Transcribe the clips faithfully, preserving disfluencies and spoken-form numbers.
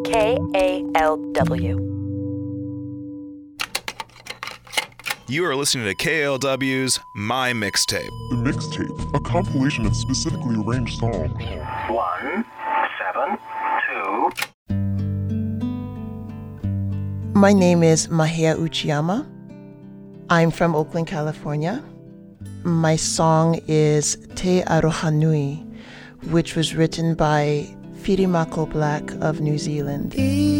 K A L W. You are listening to K A L W's My Mixtape. The Mixtape, a compilation of specifically arranged songs. One, seven, two. My name is Mahia Uchiyama. I'm from Oakland, California. My song is Te Aroha Nui, which was written by Firimako Black of New Zealand.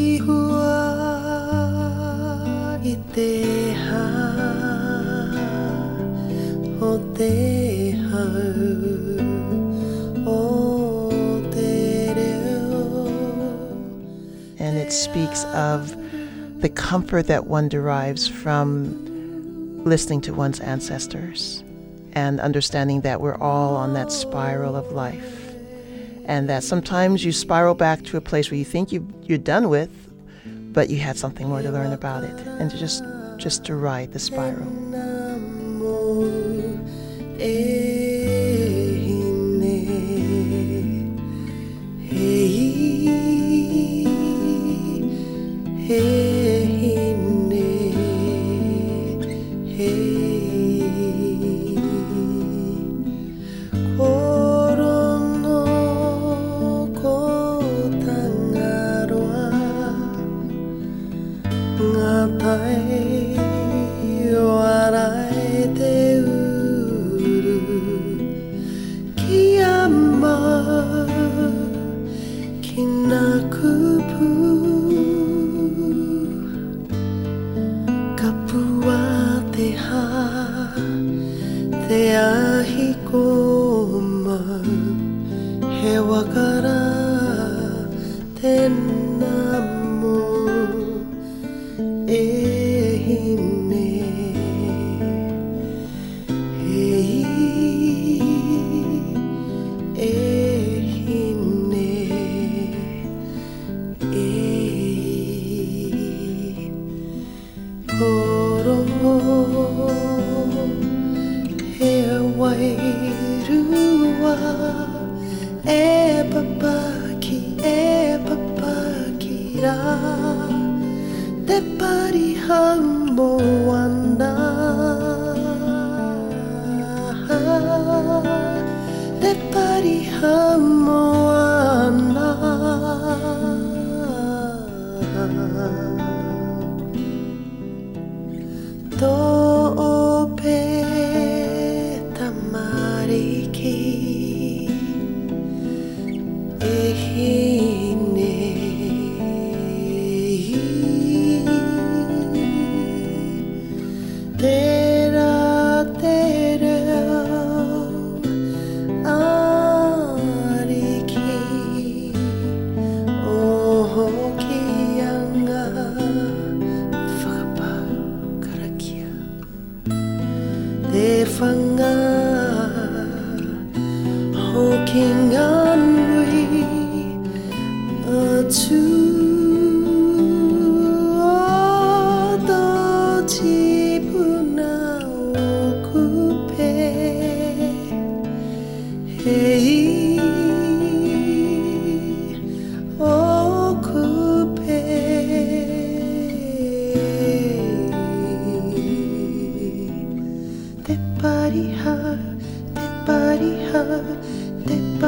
And it speaks of the comfort that one derives from listening to one's ancestors and understanding that we're all on that spiral of life, and that sometimes you spiral back to a place where you think you, you're done with, but you had something more to learn about it, and to just just to ride the spiral.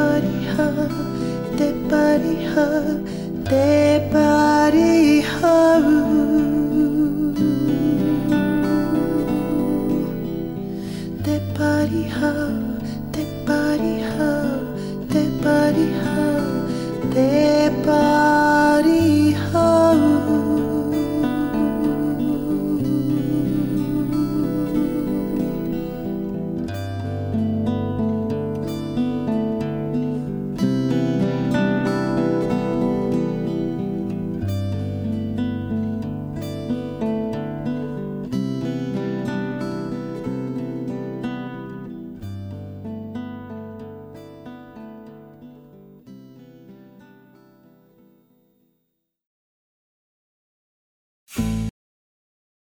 Te pariha